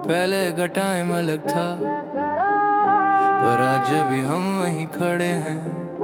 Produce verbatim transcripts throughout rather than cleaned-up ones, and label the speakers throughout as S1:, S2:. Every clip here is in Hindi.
S1: पहले का टाइम अलग था, पर आज भी हम वहीं खड़े हैं,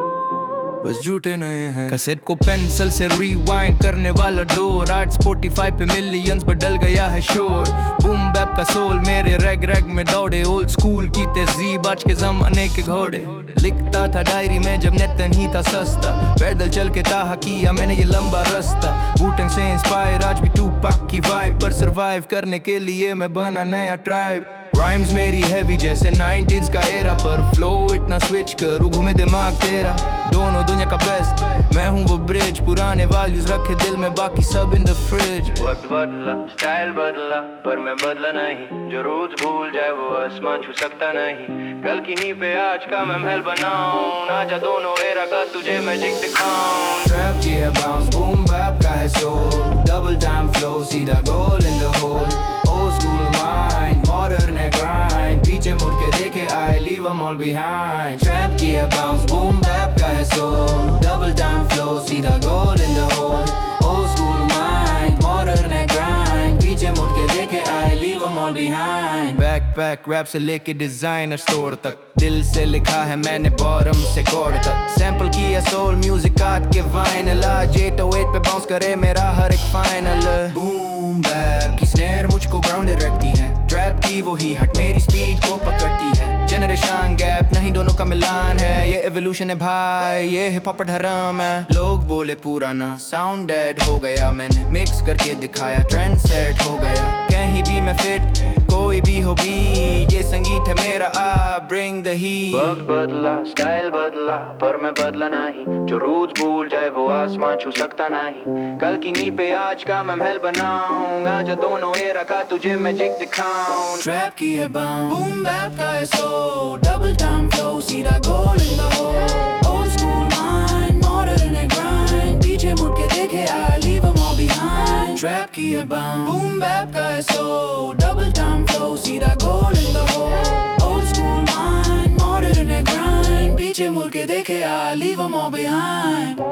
S1: बस झूठे नए हैं। कैसेट को पेंसिल से रिवाइंड करने वाला डोर, आज स्पॉटिफाई पे मिलियंस बदल गया है शोर। बूम बैप का सोल मेरे रैग रैग में दौड़े, ओल्ड स्कूल की तहजीब आज के जमाने के घोड़े। लिखता था डायरी में जब नेट नहीं था सस्ता, पैदल चल के ताहा किया मैंने ये लंबा रास्ता। बूटन से इंस्पायर आज भी टूपाक की वाइब, पर सरवाइव करने के लिए मैं बना नया ट्राइब। राइम्स मेरी हैवी जैसे नाइंटीज़ का एरा, पर फ्लो इतना स्विच करूँ घूमे दिमाग तेरा। दोनों दुनिया का बेस्ट मैं हूँ वो ब्रिज, पुराने वैल्यूज रखे दिल में बाकी सब इन द फ्रिज। वक्त बदला स्टाइल बदला पर मैं बदला नहीं, जो रोज भूल जाए वो आसमान छू सकता नहीं। कल की नींव पे आज का मैं महल बनाऊं, आजा दोनों एरा का तुझे मैजिक दिखाऊं। ट्रैप की है बाउंस बूम बैप का है सोल, डबल टाइम फ्लो सीधा goal in the hole. Old school mind modern है ग्राइंड, पीछे मुड़ के देखे I leave them all behind। Trap की है बाउंस बूम बैप का है सोल, डबल टाइम फ्लो सीधा goal in the hole. Old school mind modern है ग्राइंड, पीछे मुड़ के देखे I leave them all behind। Backpack rap से लेके डिजाइनर स्टोर तक, दिल से लिखा है मैंने बॉटम से कॉर्ड तक। सैंपल किया सोल म्यूजिक काट के वाइनल, आज एट ओ एट पे बाउंस करे मेरा हर एक फाइनल। बूम बैप की स्नेयर मुझको ग्राउंडेड रखती है, ट्रैप की वही हट मेरी स्पीड को पकड़ती है। जनरेशन गैप नहीं दोनों का मिलान है, ये एवोल्यूशन है भाई ये हिप हॉप धर्म है। लोग बोले पुराना साउंड डेड हो गया, मैंने मिक्स करके दिखाया ट्रेंड सेट हो गया। कहीं भी मैं फिट कोई भी हो भी, ये संगीत है मेरा आ ब्रिंग द हीट। वक्त बदला स्टाइल बदला पर मैं बदला नहीं, जो रोज भूल जाए वो आसमान छू सकता नहीं। कल की नींव पे आज का मैं महल बनाऊं, आजा दोनों एरा का तुझे मैजिक दिखाऊं। ट्रैप की है बाउंस बूम बैप का है सोल, डबल टाइम फ्लो सीधा goal in the hole. Old school mind modern है ग्राइंड, पीछे मुड़ के देखे I leave them all behind। Trap की है बाउंस बूम बैप का है सोल, डबल टाइम फ्लो सीधा goal in the hole. Old school mind modern है ग्राइंड, पीछे मुड़ के देखे I leave them all behind।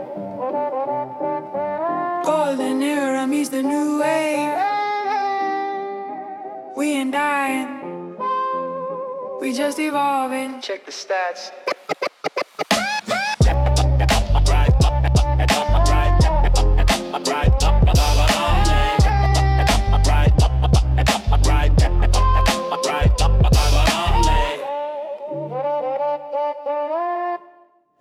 S1: Golden era meets the new wave, we ain't dying, we just evolving. Check the stats.